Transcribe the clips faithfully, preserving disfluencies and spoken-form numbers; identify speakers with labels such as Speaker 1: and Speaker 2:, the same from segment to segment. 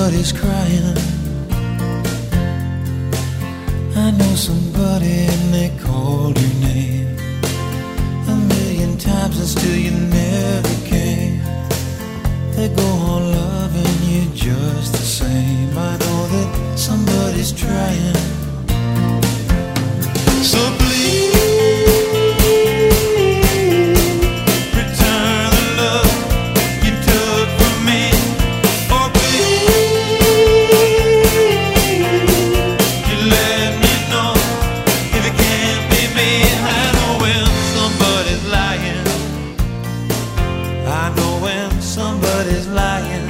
Speaker 1: somebody's crying. I know somebody and they called your name a million times and still you never came. They go on loving you just the same. I know that somebody's trying. So please somebody's lying.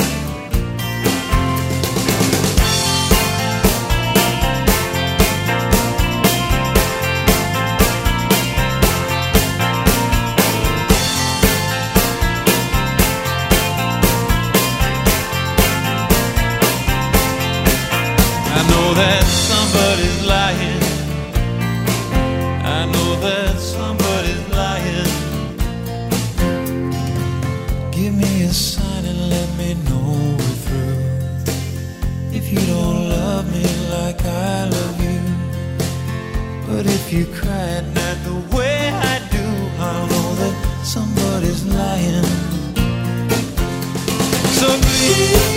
Speaker 1: I know that somebody's lying. I know that somebody's lying. Give me a sign and let me know we're through. If you don't love me like I love you, but if you cry at night the way I do, I'll know that somebody's lying. So please